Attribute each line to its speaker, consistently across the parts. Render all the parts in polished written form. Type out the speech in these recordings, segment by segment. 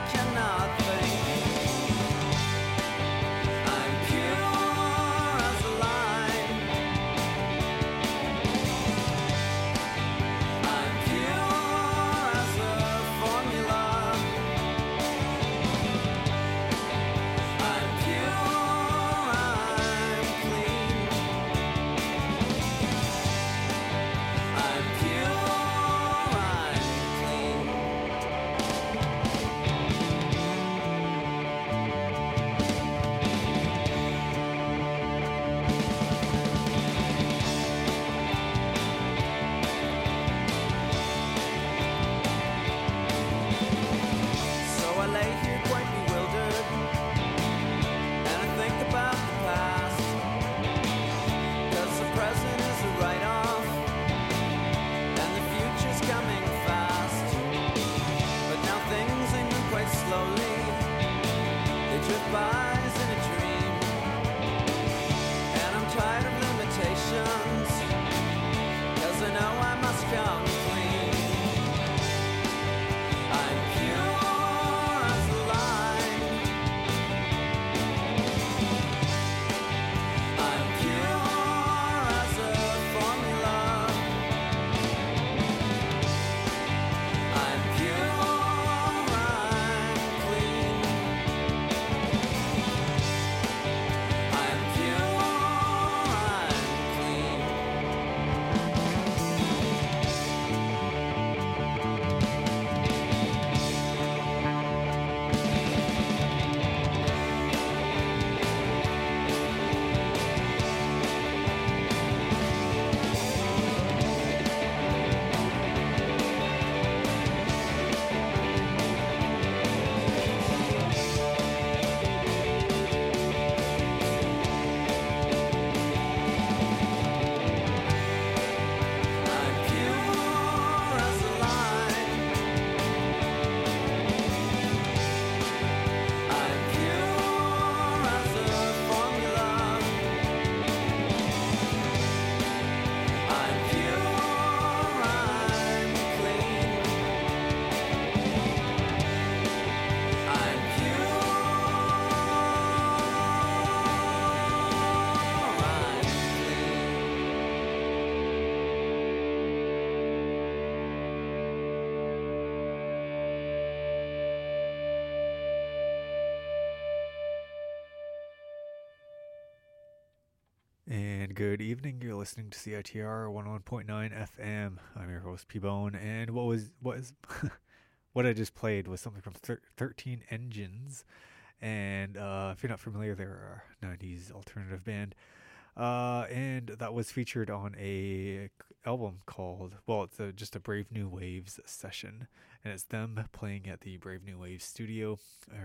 Speaker 1: cannot think. I'm pure as a line. I'm pure as a formula. I'm pure, I'm clean. I'm pure, I'm clean. So I lay here quite bewildered, and I think about the past, 'cause the present is a write-off, and the future's coming fast. But now things they move quite slowly, they drift by as in a dream. And I'm tired of limitations, 'cause I know I must come clean. I'm pure as a line. I'm pure as a formula. I'm pure, I'm clean. I'm pure, I'm clean. I'm pure as a line. I'm pure as a formula. I'm pure, I'm clean. I'm
Speaker 2: And good evening. You're listening to CITR 101.9 FM. I'm your host P-Bone, and what is what I just played was something from 13 Engines. And if you're not familiar, they're a 90s alternative band. And that was featured on a album called, well, it's just a Brave New Waves session, and it's them playing at the Brave New Waves studio,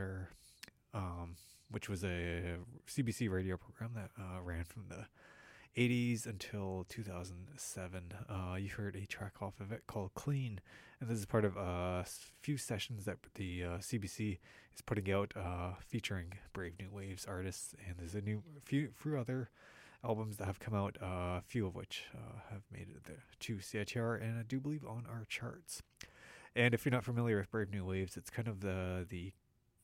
Speaker 2: which was a CBC radio program that ran from the 80s until 2007. You heard a track off of it called Clean, and this is part of a few sessions that the CBC is putting out featuring Brave New Waves artists, and there's a few other albums that have come out, a few of which have made it to CITR and I do believe on our charts. And if you're not familiar with Brave New Waves, it's kind of the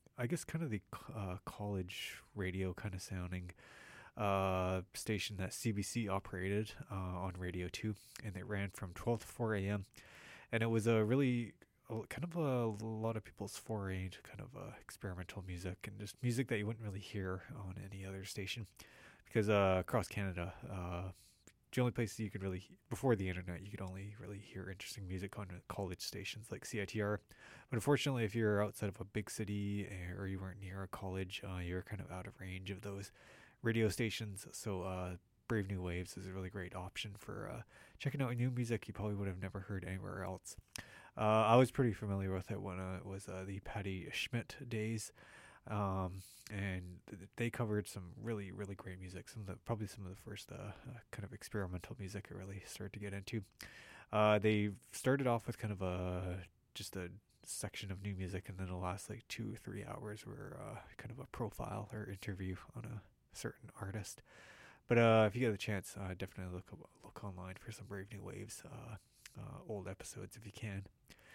Speaker 2: college radio kind of sounding station that CBC operated on Radio 2, and it ran from 12 to 4 a.m. And it was a lot of people's foray into kind of experimental music and just music that you wouldn't really hear on any other station, because across Canada, the only place you could really, before the internet, you could only really hear interesting music on college stations like CITR. But unfortunately, if you're outside of a big city or you weren't near a college, you're kind of out of range of those radio stations. So Brave New Waves is a really great option for checking out new music you probably would have never heard anywhere else. I was pretty familiar with it when it was the Patti Schmidt days. And they covered some really, really great music. Probably some of the first kind of experimental music I really started to get into. They started off with kind of just a section of new music, and then the last like 2 or 3 hours were kind of a profile or interview on a certain artist. But if you get a chance, definitely look online for some Brave New Waves old episodes if you can.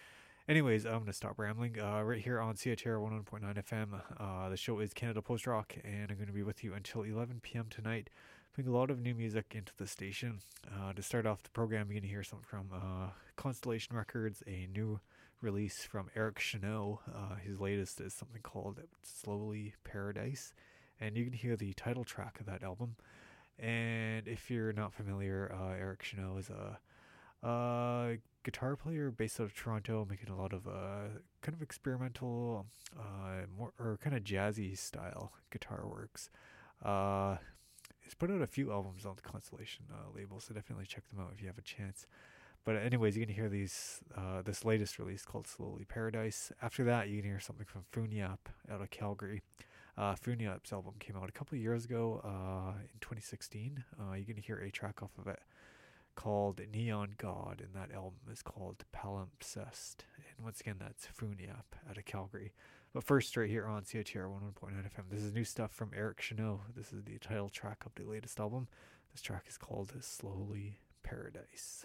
Speaker 2: Anyways, I'm gonna stop rambling. Right here on CHR 101.9 FM. The show is Canada Post Rock, and I'm gonna be with you until 11 p.m. tonight, putting a lot of new music into the station. To start off the program, you're gonna hear something from Constellation Records, a new release from Eric Chanel. His latest is something called Slowly Paradise, and you can hear the title track of that album. And if you're not familiar, Eric Chanel is a guitar player based out of Toronto, making a lot of kind of experimental, more or kind of jazzy style guitar works. He's put out a few albums on the Constellation label, so definitely check them out if you have a chance. But anyways, you can hear this latest release called Slowly Paradise. After that, you can hear something from Funyap out of Calgary. Funyap's album came out a couple of years ago, in 2016. You can hear a track off of it called Neon God, and that album is called Palimpsest. And once again, that's Funyap out of Calgary. But first, right here on CHR 101.9 FM, this is new stuff from Eric Chanel. This is the title track of the latest album. This track is called Slowly Paradise.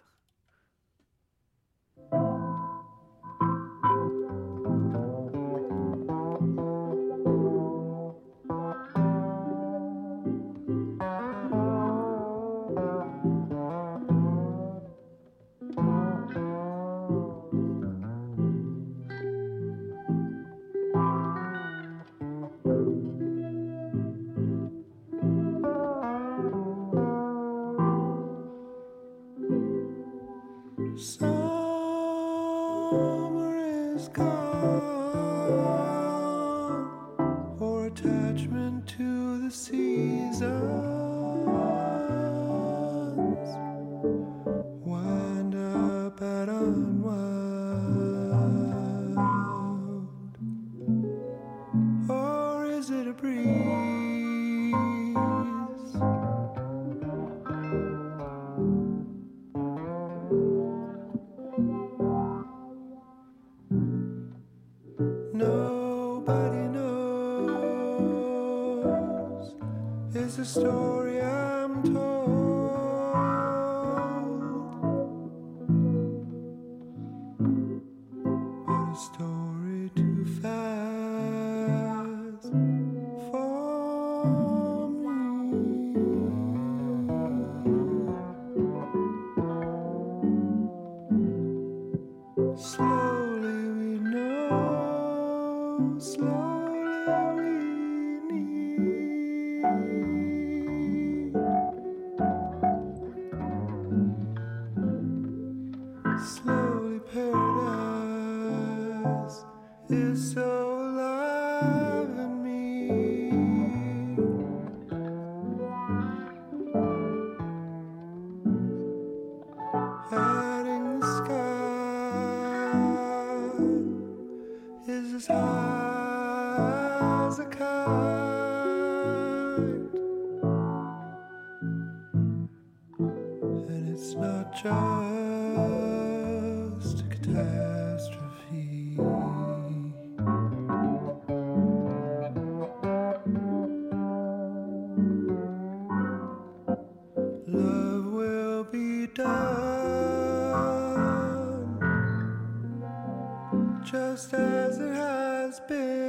Speaker 3: Just as it has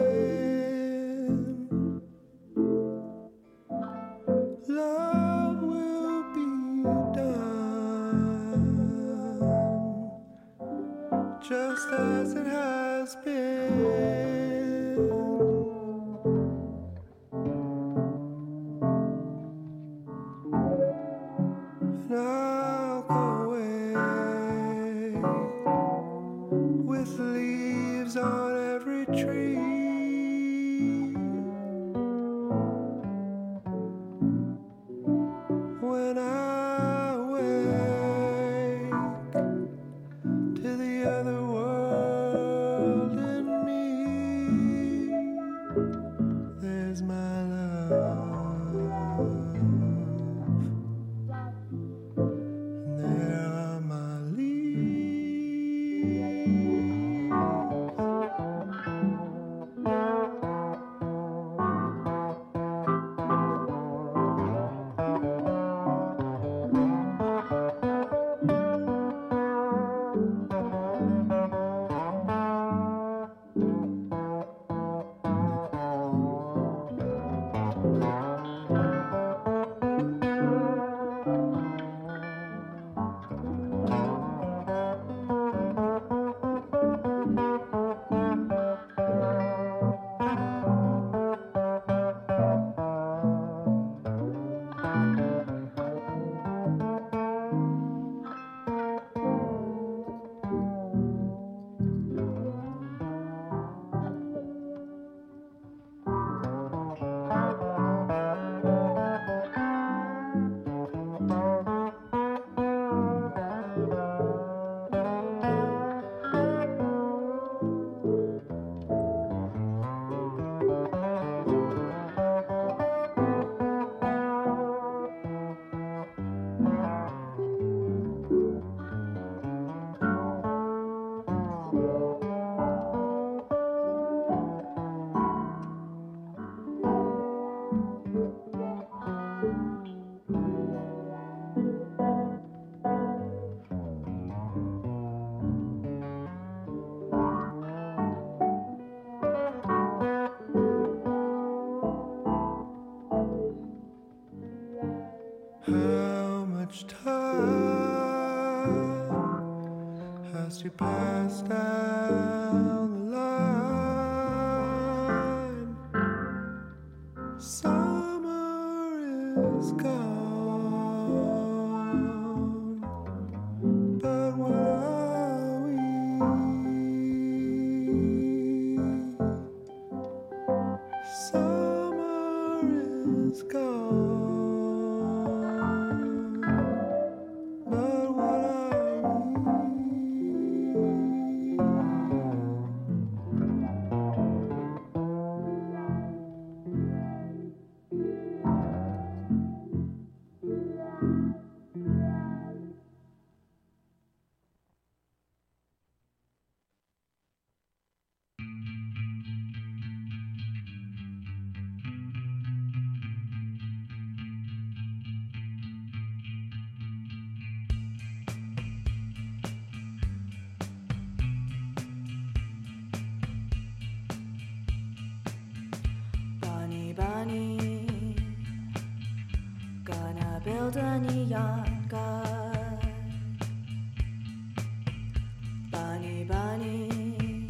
Speaker 3: been, love will be done. Just as it has been. And I'll go away with leaves on every tree. much time has to pass down the line. Summer is gone, but where are we? Summer is gone, but what are
Speaker 4: Bunny, bunny, gonna build a neon god. Bunny, bunny,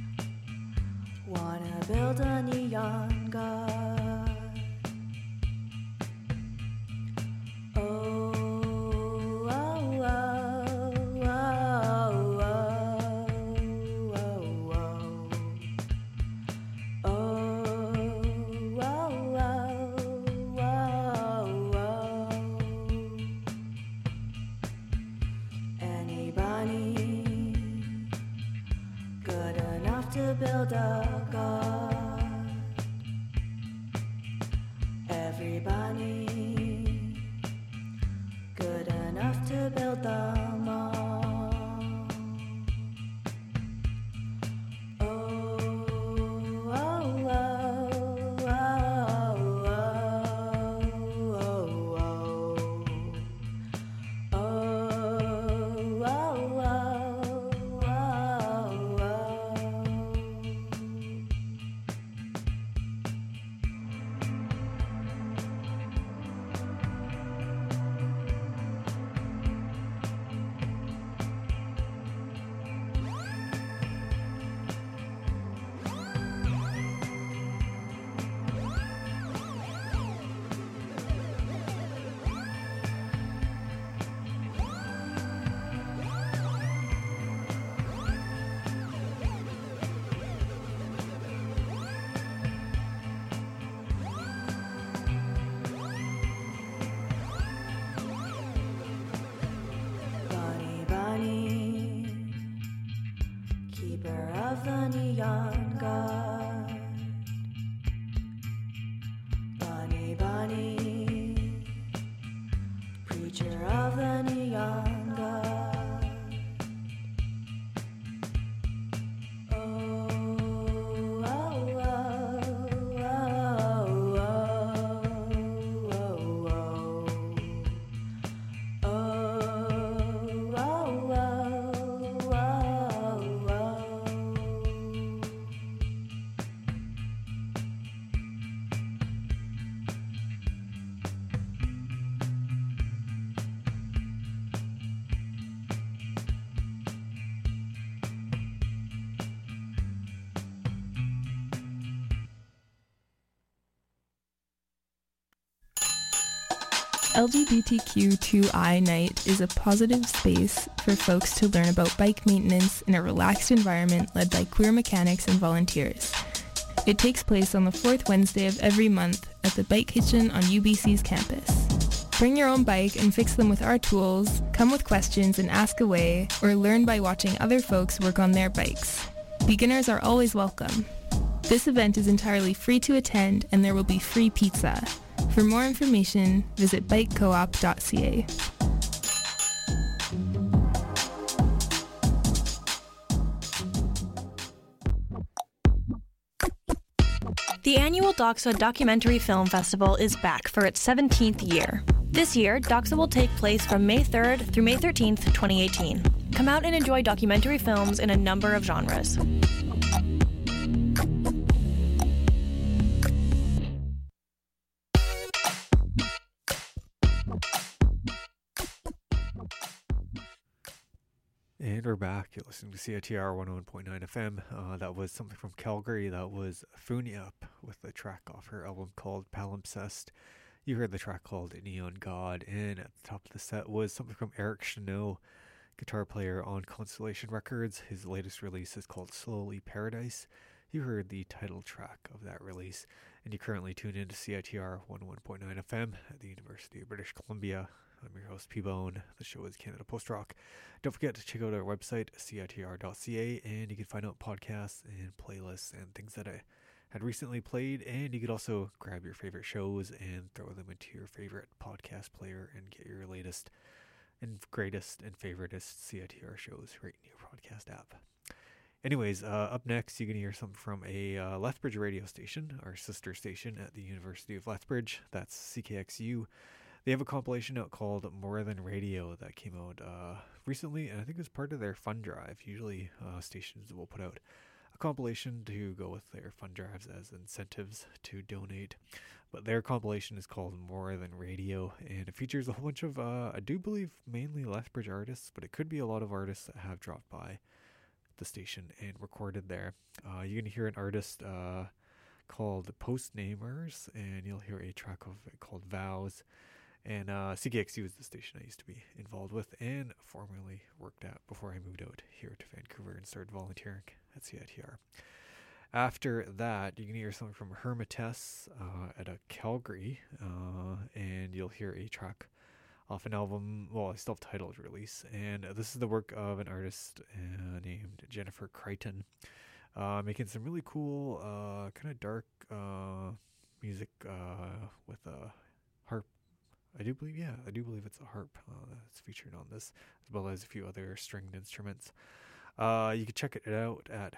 Speaker 4: wanna build a neon god. Oh, oh, oh, oh, oh, oh, oh. Oh, oh, oh, oh. Anybody good enough to build a god? Everybody good enough to build them all. Oh, oh, oh, oh, oh, oh, oh. Oh, oh, oh, oh, Bunny, bunny, keeper of the neon god. Bunny, bunny, preacher of the neon god. Oh, oh, oh, oh, oh, oh, oh. Oh, oh, oh, oh, oh.
Speaker 5: LGBTQ2I Night is a positive space for folks to learn about bike maintenance in a relaxed environment led by queer mechanics and volunteers. It takes place on the fourth Wednesday of every month at the Bike Kitchen on UBC's campus. Bring your own bike and fix them with our tools, come with questions and ask away, or learn by watching other folks work on their bikes. Beginners are always welcome. This event is entirely free to attend and there will be free pizza. For more information, visit bikecoop.ca.
Speaker 6: The annual Doxa Documentary Film Festival is back for its 17th year. This year, Doxa will take place from May 3rd through May 13th, 2018. Come out and enjoy documentary films in a number of genres.
Speaker 2: And we're back. You're listening to CITR 101.9 FM. That was something from Calgary. That was Funyup with a track off her album called Palimpsest. You heard the track called Neon God. And at the top of the set was something from Eric Chanot, guitar player on Constellation Records. His latest release is called Slowly Paradise. You heard the title track of that release. And you currently tune into CITR 101.9 FM at the University of British Columbia. I'm your host, P-Bone. The show is Canada Post Rock. Don't forget to check out our website, citr.ca, and you can find out podcasts and playlists and things that I had recently played. And you could also grab your favorite shows and throw them into your favorite podcast player and get your latest and greatest and favoritist CITR shows right in your podcast app. Anyways, up next, you're going to hear something from a Lethbridge radio station, our sister station at the University of Lethbridge. That's CKXU. They have a compilation out called More Than Radio that came out recently, and I think it was part of their fund drive. Usually stations will put out a compilation to go with their fund drives as incentives to donate. But their compilation is called More Than Radio, and it features a whole bunch of, I do believe, mainly Lethbridge artists, but it could be a lot of artists that have dropped by the station and recorded there. You're going to hear an artist called Postnamers, and you'll hear a track of it called Vows. And CKXU is the station I used to be involved with and formerly worked at before I moved out here to Vancouver and started volunteering at CITR. After that, you can hear something from Hermitess at a Calgary, and you'll hear a track off an album, well, a self-titled release. And this is the work of an artist named Jennifer Crichton, making some really cool, kind of dark music with a harp. I do believe it's a harp that's featured on this, as well as a few other stringed instruments. You can check it out at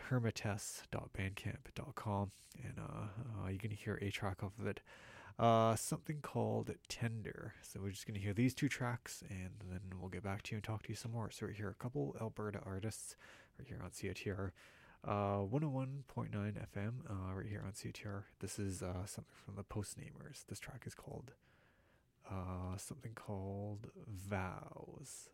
Speaker 2: hermitess.bandcamp.com, and you can hear a track off of it, something called Tender. So we're just going to hear these two tracks, and then we'll get back to you and talk to you some more. So we're here a couple Alberta artists right here on CITR 101.9 FM right here on CITR. This is something from the Postnamers. This track is called something called Vows.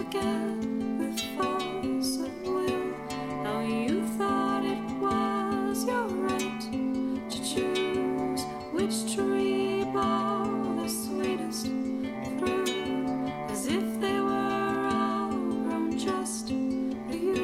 Speaker 7: forget with force of will how you thought it was your right to choose which tree bore the sweetest fruit, as if they were all grown just for you.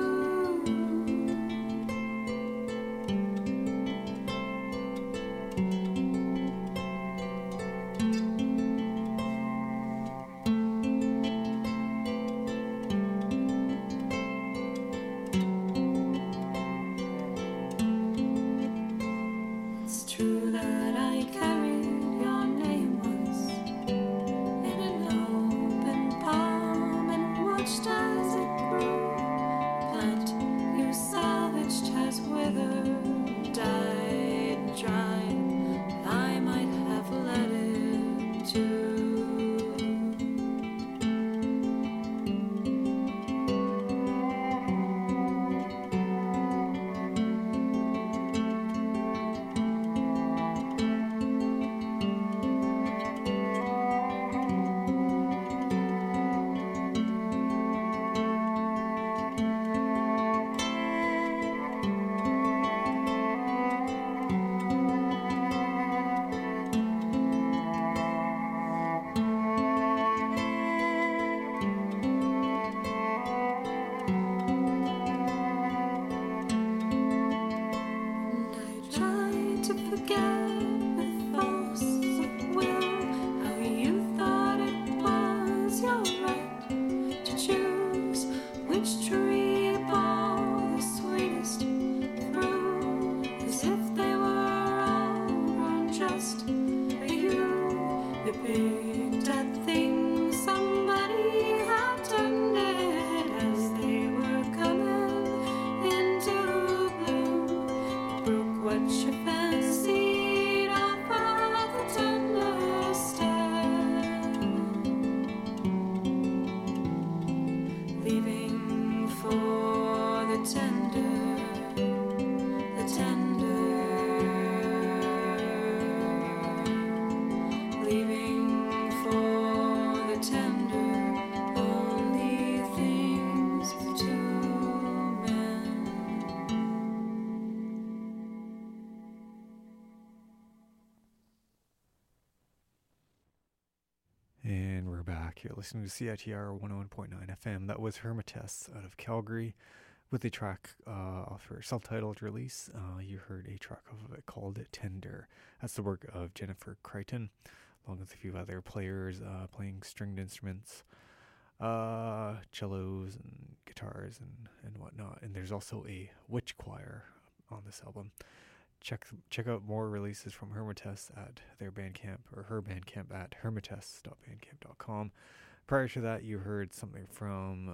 Speaker 7: It's true that I carried your name once in an open palm and watched as it grew. Plant you salvaged has withered, died, and dried. I might have let it too. And I tried to forget with force of will how you thought it was your right to choose which tree bore the sweetest fruit, as if they were all grown just for you. You picked at things somebody had tended as they were coming into bloom. Broke what you fancied off of the tender stem, leaving for the tender, leaving for the tender, only things for two men.
Speaker 2: And we're back. You're listening to CITR 101.9 FM. That was Hermites out of Calgary with a track off her self-titled release. You heard a track off of it called Tender. That's the work of Jennifer Crichton, along with a few other players playing stringed instruments, cellos and guitars and whatnot. And there's also a witch choir on this album. Check out more releases from Hermites at their Bandcamp, or her Bandcamp at hermites.bandcamp.com. Prior to that, you heard something from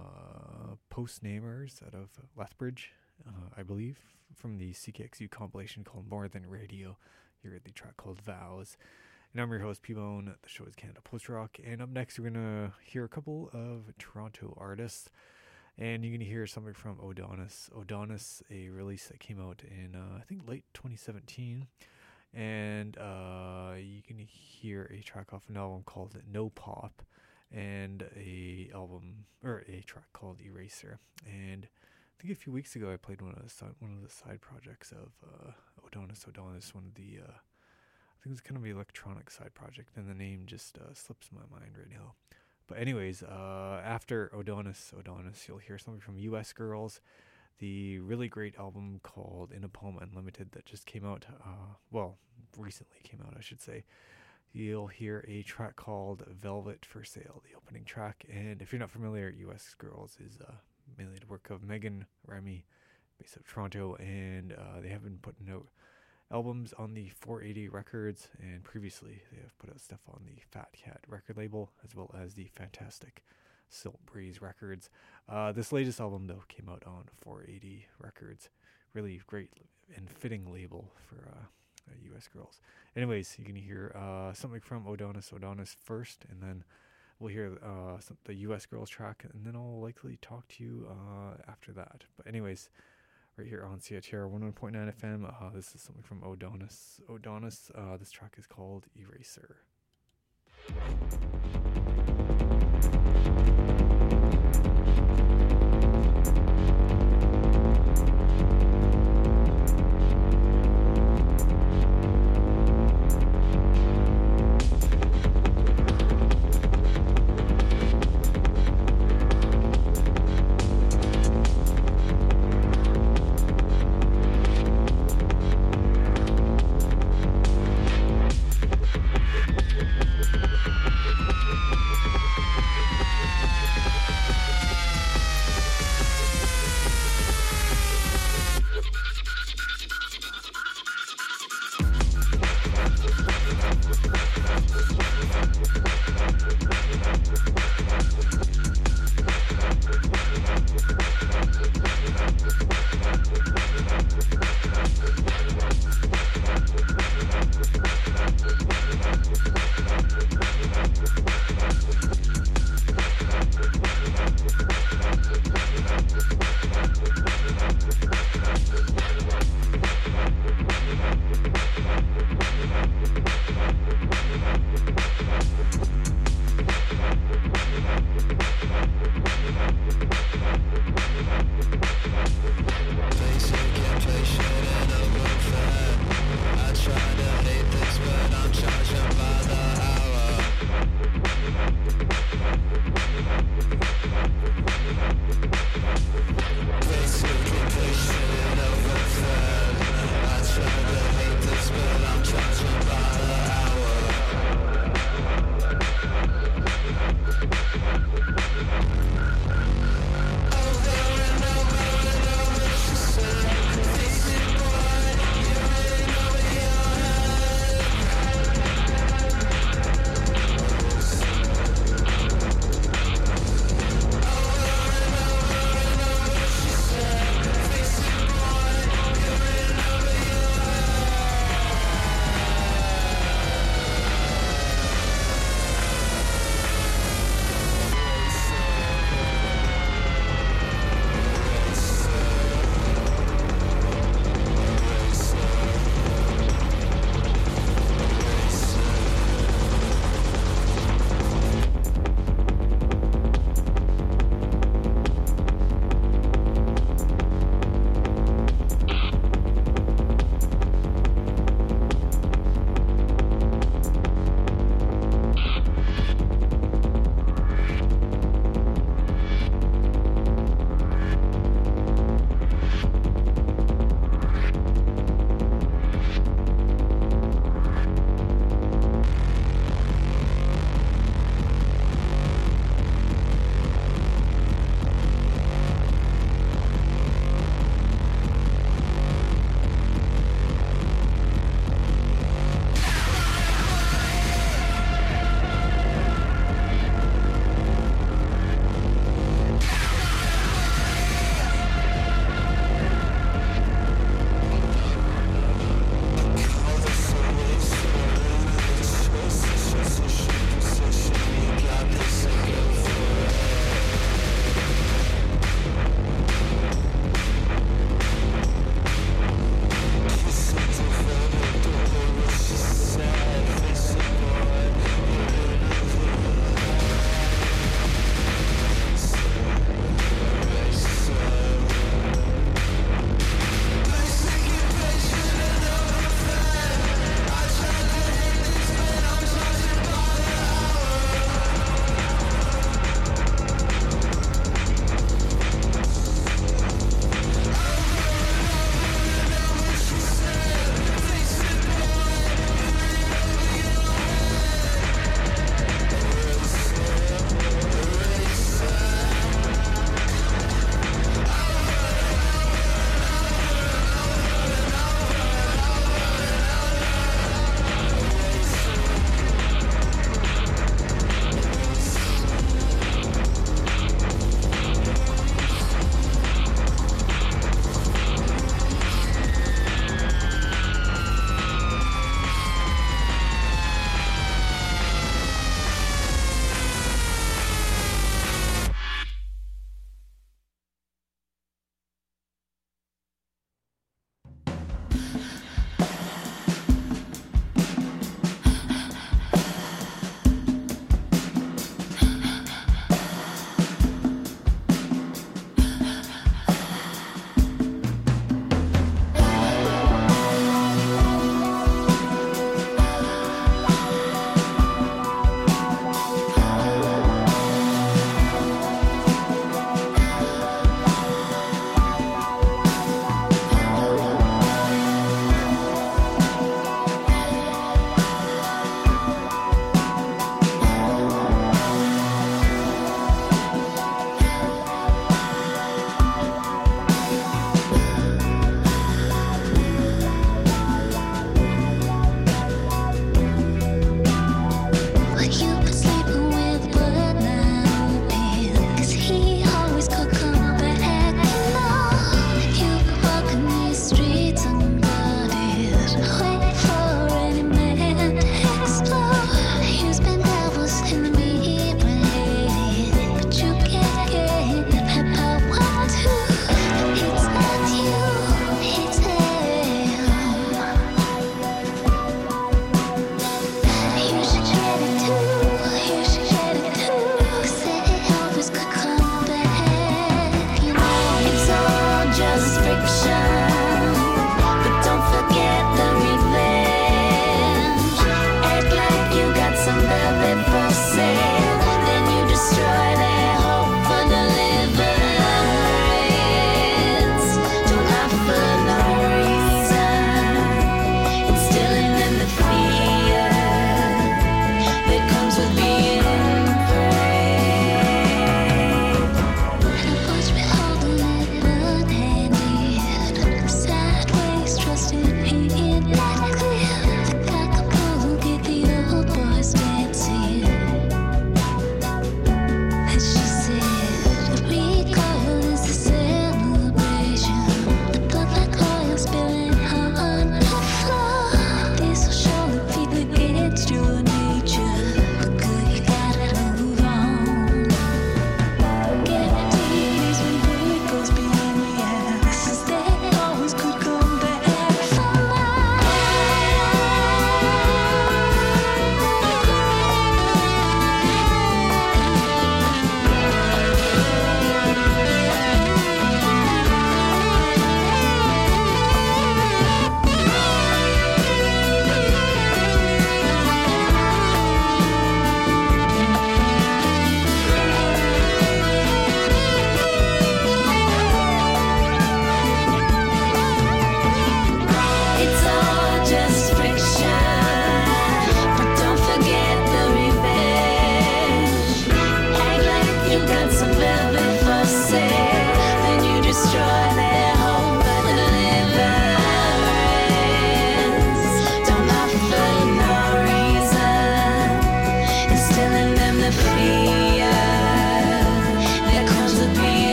Speaker 2: Postnamers out of Lethbridge, I believe, from the CKXU compilation called More Than Radio. You heard the track called Vows. And I'm your host, P-Bone. The show is Canada Post Rock. And up next, we're going to hear a couple of Toronto artists. And you're going to hear something from Odonis. Odonis, a release that came out in, I think, late 2017. And you can hear a track off an album called No Pop, and a track called Eraser. And I think a few weeks ago I played one of the side projects of Odonis, one of the I think it's kind of the electronic side project, and the name just slips my mind right now. But anyways, after Odonis, you'll hear something from US Girls, the really great album called In a Poem Unlimited that just came out, recently came out, I should say. You'll hear a track called Velvet for Sale, the opening track. And if you're not familiar, US Girls is mainly the work of Megan Remy, based out of Toronto, and they have been putting out albums on the 480 Records, and previously they have put out stuff on the Fat Cat record label, as well as the fantastic Silt Breeze Records. This latest album, though, came out on 480 Records. Really great and fitting label for US Girls. Anyways, you can hear something from Odonis first, and then we'll hear the US Girls track, and then I'll likely talk to you after that. But anyways, right here on CITR 101.9 FM, this is something from Odonis. This track is called Eraser.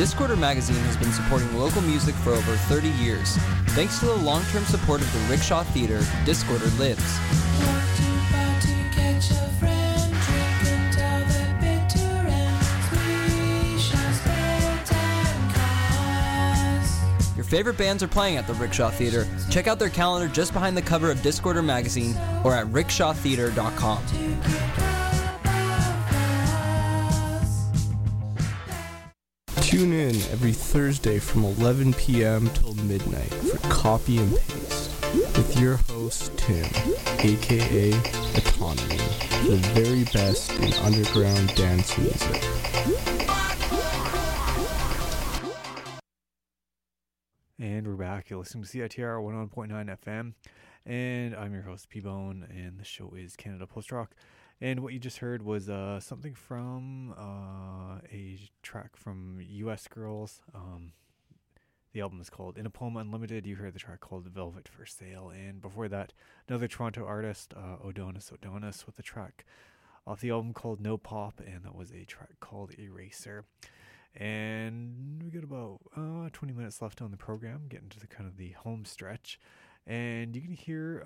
Speaker 8: Discorder Magazine has been supporting local music for over 30 years. Thanks to the long-term support of the Rickshaw Theatre, Discorder lives. Your favorite bands are playing at the Rickshaw Theatre. Check out their calendar just behind the cover of Discorder Magazine or at rickshawtheatre.com.
Speaker 9: Tune in every Thursday from 11 p.m. till midnight for Copy and Paste with your host, Tim, aka Autonomy, the very best in underground dance music.
Speaker 2: And we're back. You're listening to CITR 101.9 FM, and I'm your host, P-Bone, and the show is Canada Post Rock. And what you just heard was something from a track from US Girls. The album is called In a Poem Unlimited. You heard the track called Velvet for Sale. And before that, another Toronto artist, Odonis with a track off the album called No Pop, and that was a track called Eraser. And we got about 20 minutes left on the program, getting to the kind of the home stretch. And you can hear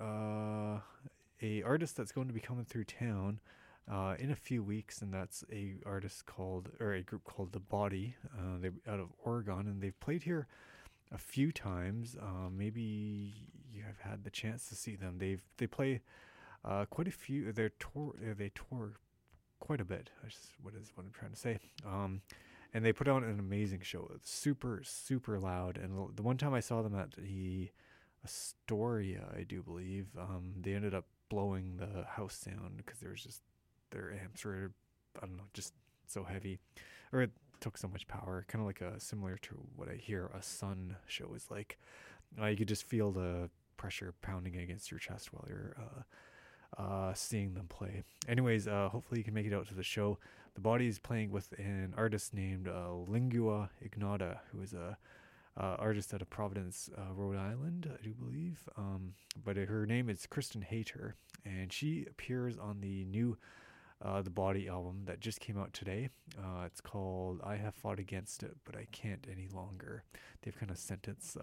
Speaker 2: a artist that's going to be coming through town in a few weeks, and that's a group called The Body. They're out of Oregon, and they've played here a few times. Maybe you have had the chance to see them. They play quite a few. They tour quite a bit. What I'm trying to say. And they put on an amazing show. It's super, super loud. And the one time I saw them at the Astoria, I do believe, they ended up blowing the house sound because there was just their amps were, I don't know, just so heavy, or it took so much power. Kind of like similar to what I hear a Sun show is like. You could just feel the pressure pounding against your chest while you're seeing them play. Anyways, hopefully you can make it out to the show. The Body is playing with an artist named Lingua Ignota, who is a artist out of Providence, Rhode Island, I do believe. But her name is Kristen Hayter, and she appears on the new The Body album that just came out today. It's called I Have Fought Against It, But I Can't Any Longer. They've kind of sentence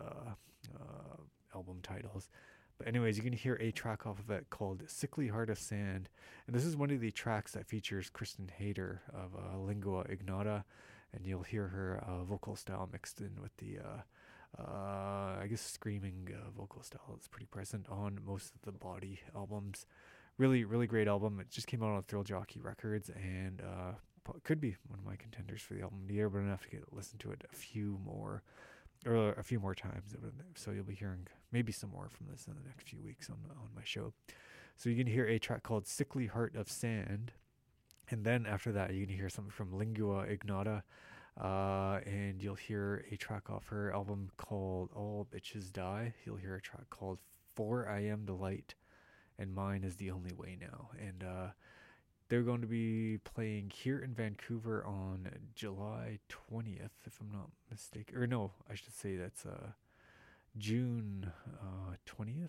Speaker 2: album titles. But anyways, you can hear a track off of it called Sickly Heart of Sand. And this is one of the tracks that features Kristen Hayter of Lingua Ignota. And you'll hear her vocal style mixed in with the, I guess, screaming vocal style that's pretty present on most of the Body albums. Really, really great album. It just came out on Thrill Jockey Records, and could be one of my contenders for the album of the year, but I'm going to have to listen to it a few more times. So you'll be hearing maybe some more from this in the next few weeks on my show. So you can hear a track called Sickly Heart of Sand. And then after that, you can hear something from Lingua Ignota, and you'll hear a track off her album called All Bitches Die. You'll hear a track called For I Am the Light, and Mine is the Only Way Now. And they're going to be playing here in Vancouver on July 20th, if I'm not mistaken. Or no, I should say that's June 20th.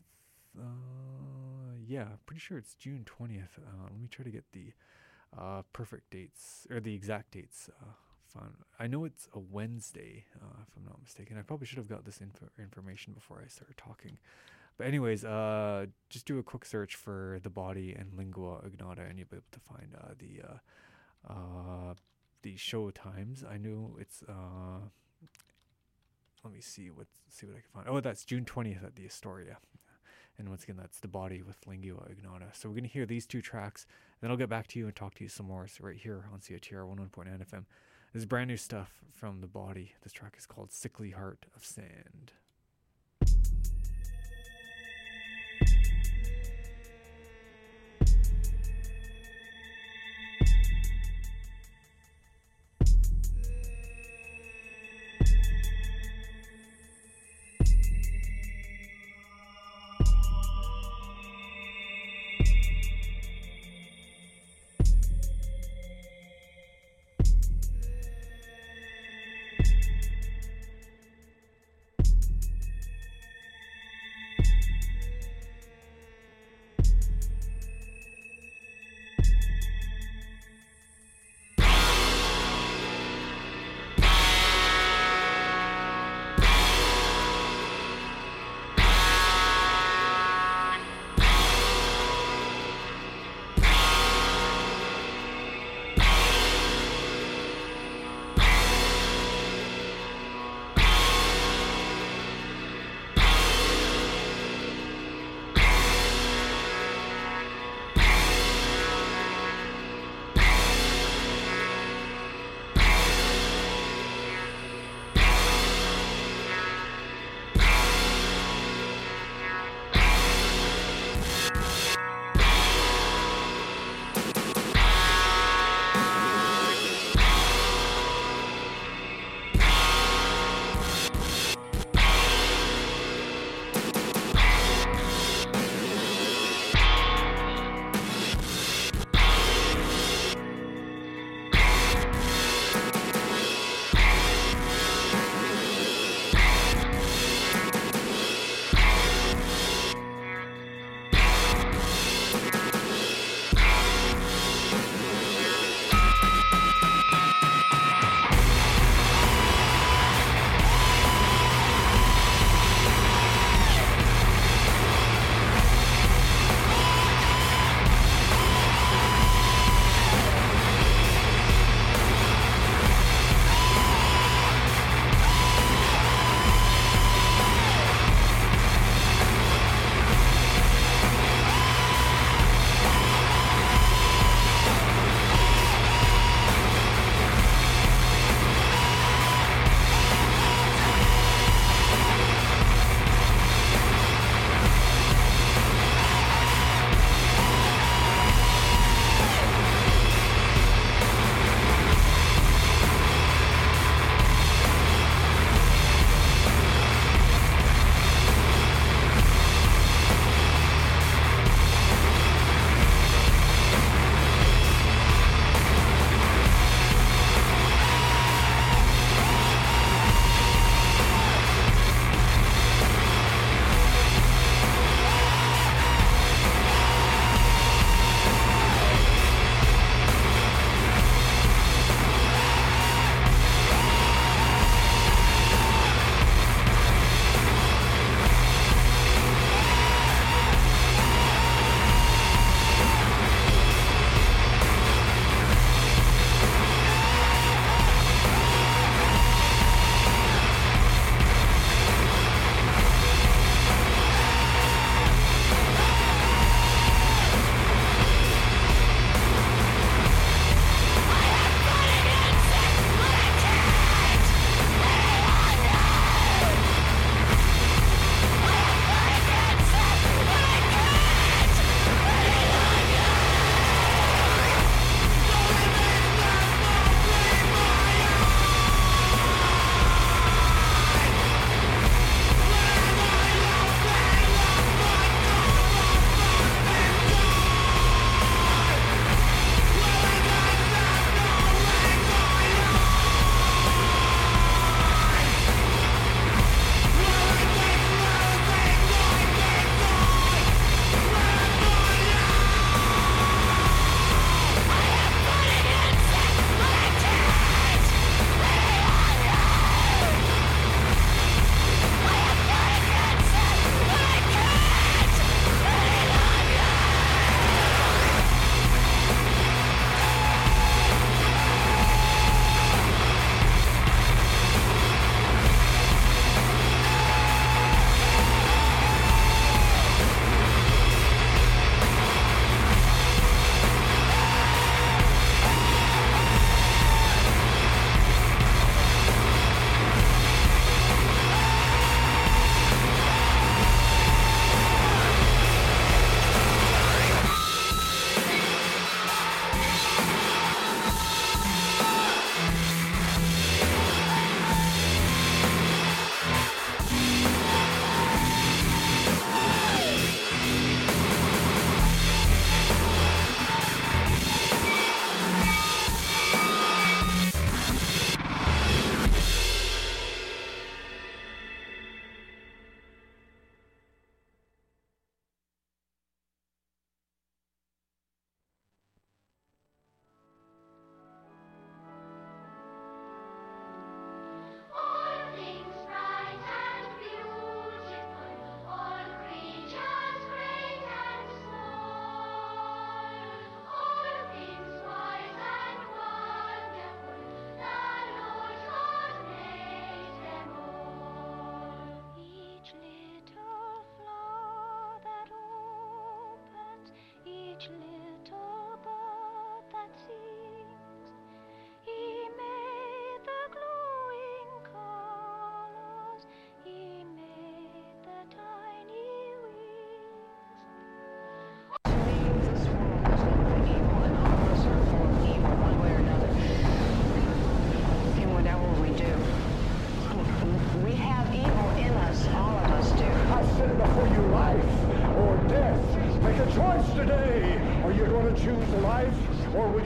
Speaker 2: Yeah, pretty sure it's June 20th. Let me try to get the perfect dates, or the exact dates. I know it's a Wednesday, if I'm not mistaken. I probably should have got this information before I started talking. But anyways, just do a quick search for The Body and Lingua Ignota, and you'll be able to find the show times. I know it's let me see what I can find. Oh, that's June 20th at the Astoria. And once again, that's The Body with Lingua Ignota. So we're going to hear these two tracks, then I'll get back to you and talk to you some more. So right here on CITR 101.9 FM. This is brand new stuff from The Body. This track is called Sickly Heart of Sand.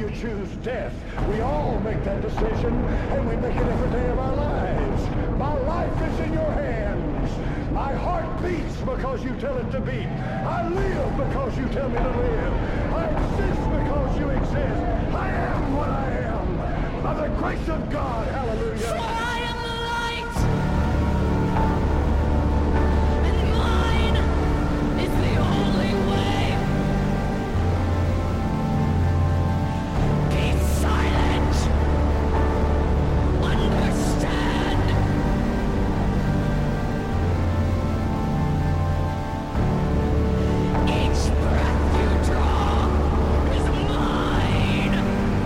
Speaker 10: you choose death. We all make that decision, and we make it every day of our lives. My life is in your hands. My heart beats because you tell it to beat. I live because you tell me to live. I exist because you exist. I am what I am. By the grace of God, hallelujah.
Speaker 7: For I am the light, and mine is the only way. Be silent. Understand. Each breath you draw is mine.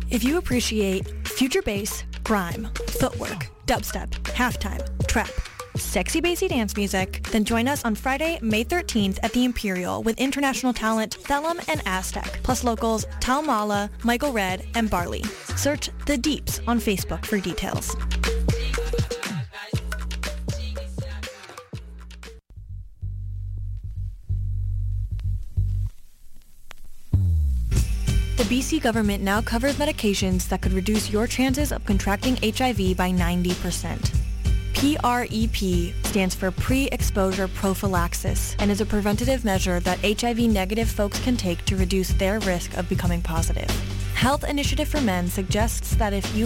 Speaker 6: If you appreciate future bass, grime, footwork, dubstep, halftime, trap, sexy bassy dance music, then join us on Friday, May 13th at the Imperial with international talent Thelum and Aztec, plus locals Tal Mala, Michael Red, and Barley. Search The Deeps on Facebook for details. The BC government now covers medications that could reduce your chances of contracting HIV by 90%. PrEP stands for pre-exposure prophylaxis and is a preventative measure that HIV-negative folks can take to reduce their risk of becoming positive. Health Initiative for Men suggests that if you